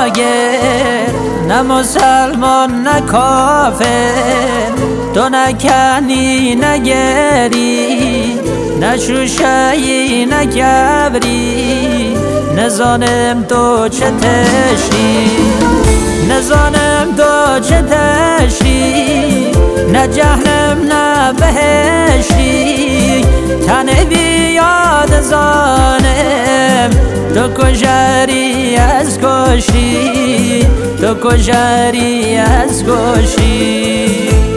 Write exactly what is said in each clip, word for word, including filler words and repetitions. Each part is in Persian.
کاگر نه مسلمان نه کافر، تو نکنی نگری نه شوشهی نه کبری، نزانم تو چه تشی نزانم تو چه تشی، نه جهنم نه بهشتی، تنه بیاد زانم تو کجری از کشی، تو کجری از کشی.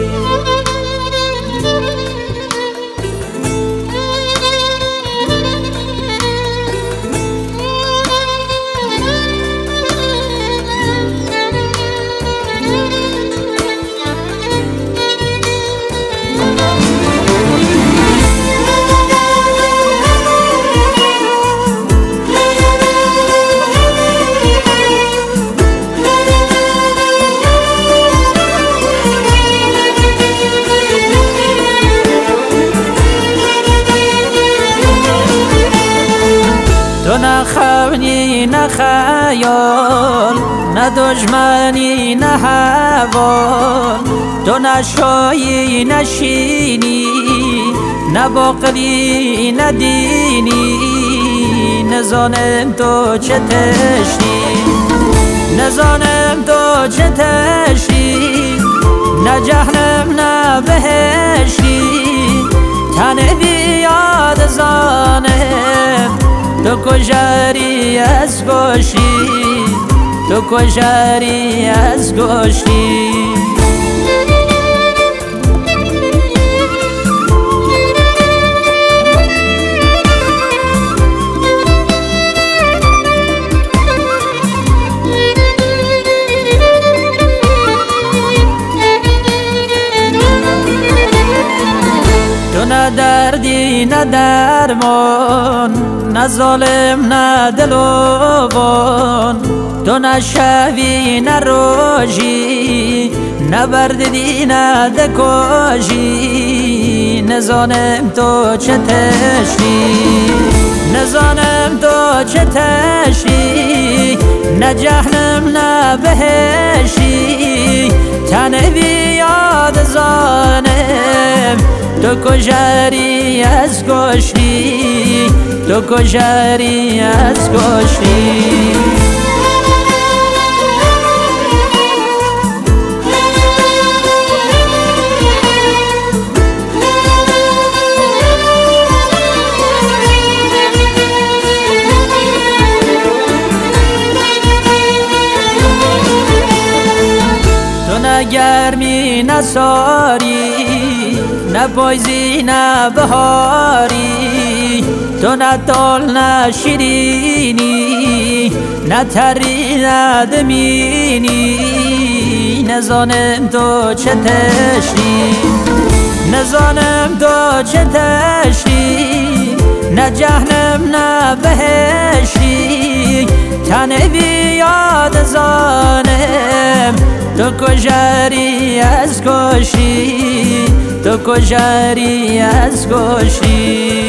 تو نه خونی نه خیال نه دشمنی نه حوال، تو نه شایی نه شینی نه باقلی نه دینی، نزانم تو چه تشتی نزانم تو چه تشتی، نه جهنم نه بهشتی، تنه بیاد زانم تو کجری از گوشی، تو کجری از گوشی. تو نه دردی نه درمان نه ظالم نه دلوان، تو نه شوی نه روژی نه بردی نه دکوژی، نزانم تو چه تشتی نزانم تو چه تشتی، نه جهنم نه بهشتی، تنه بیاد زانم تو کجری از گشتی، تو کجری از گشتی. تو نه گرمی نه ساری نه پاییزی نه بهاری، تو نه تال نه شیرینی نه تری نه دمینی، نزانم تو چه تشتی نزانم تو چه تشتی، نه جهنم نه بهشتی، تنه بیاد زانم تو کجری از کشی، تو کجری از کشی.